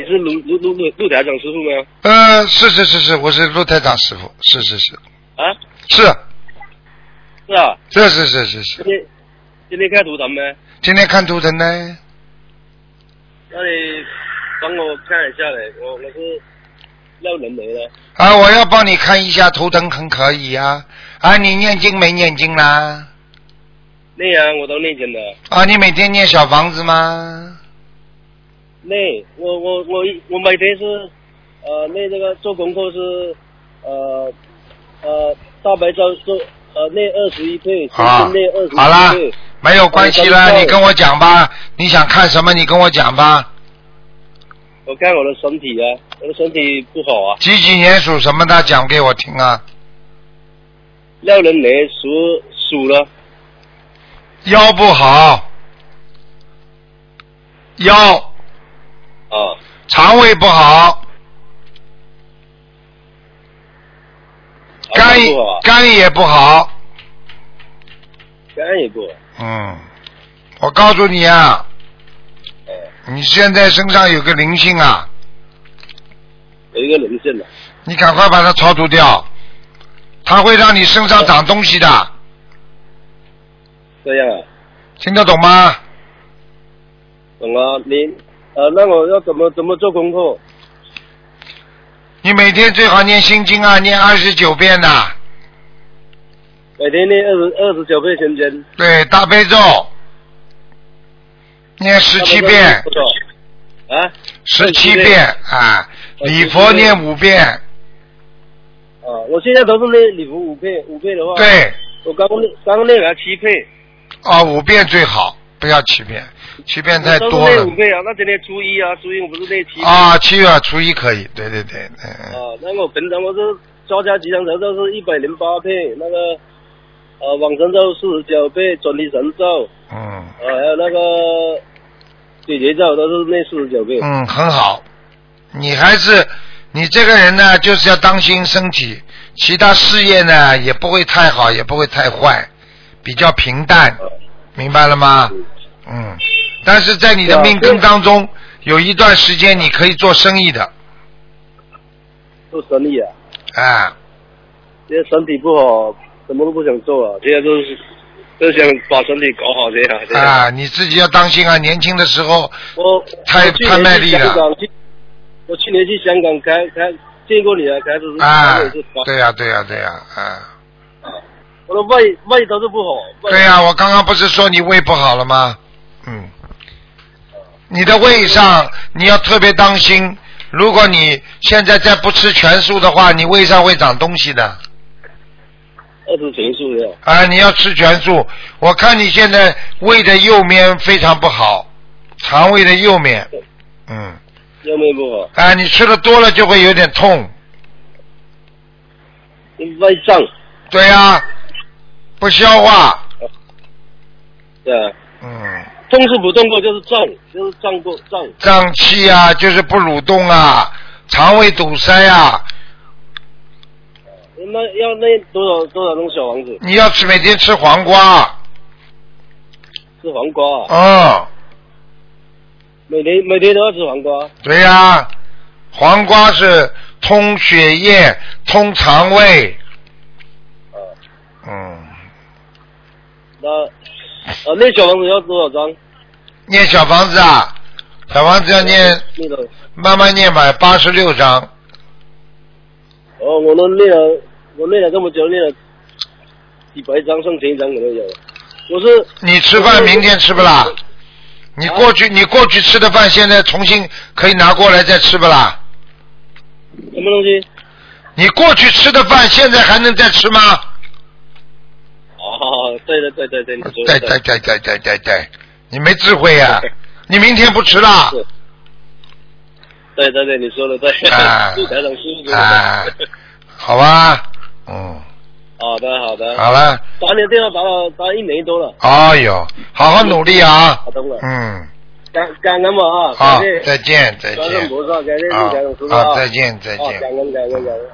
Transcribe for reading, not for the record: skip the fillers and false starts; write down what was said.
是陆台长师傅吗？ 是，我是陆台长师傅，是。 啊？ 是啊。 是。 今天看图腾吗？ 今天看图腾呢？ 那你帮我看一下嘞，我是廖人梅的。 啊，我要帮你看一下图腾，很可以呀。啊，你念经没念经啦？ 念啊，我都念经的。 啊，你每天念小房子吗？ 念，我每天是念这个做功课是大白咒做念21遍，心经念21遍。 好啦，没有关系了，你跟我讲吧，你想看什么你跟我讲吧。 我看我的身体啊，我的身体不好啊。 几年属什么的，讲给我听啊。 廖人梅属了。 腰不好。腰。 啊。 肠胃不好。肝也不好。 肝也不好。 我告诉你啊。你现在身上有个灵性啊。 有一个灵性的。 你赶快把它超度掉，它会让你身上长东西的。 这样啊。 听得懂吗？ 懂啊，那我要怎么做功课？ 你每天最好念心经啊，念29遍的。 每天念29遍心经。 对，大悲咒念17遍。 啊 ？17遍啊，礼佛念5遍。 啊，我现在都是念礼佛5遍的话。 对。 我刚念了7遍。 5遍最好，不要7遍，7遍太多了。 都是念5遍啊，那今天初一我不是念7遍。 7月初一可以，对。 那我平常我是交加吉祥神咒是108遍，那个往生咒49遍，准提神咒。还有那个解结咒都是念49遍。 很好。你这个人呢，就是要当心身体，其他事业呢也不会太好，也不会太坏，比较平淡，明白了吗？但是在你的命根当中，有一段时间你可以做生意的。 做生意啊？现在身体不好，什么都不想做啊，现在就想把身体搞好这样。 你自己要当心啊！年轻的时候太卖力了。 我去年去香港见过你啊，开始对呀。 我的胃都是不好。 对呀，我刚刚不是说你胃不好了吗？你的胃上你要特别当心，如果你现在再不吃全素的话，你胃上会长东西的。 吃全素的。 你要吃全素。我看你现在胃的右面非常不好，肠胃的右面。 右面不好。 你吃的多了就会有点痛。 胃胀。 对呀。不消化。 对啊。痛是不动过，就是胀过。 胀气啊，就是不蠕动啊，肠胃堵塞啊。 那要那多少种小房子？ 你要每天吃黄瓜。 吃黄瓜啊？每天都要吃黄瓜。 对呀，黄瓜是通血液、通肠胃。 念小房子要多少张？ 念小房子啊，小房子要念，慢慢念吧，86张。 我念了这么久，念了几百张、上千张可能有。 你吃饭明天吃不啦？你过去吃的饭，现在重新可以拿过来再吃不啦？ 什么东西？ 你过去吃的饭，现在还能再吃吗？ 对，你说的对，你没智慧呀！你明天不吃了？ 对，你说的对。台长师傅。 好吧。 好的。 好了。 打你的电话打了1年多了。 好好努力啊！ 好的。感恩嘛啊！ 好，再见。 感恩菩萨，感谢台长师傅啊！ 再见。 感恩。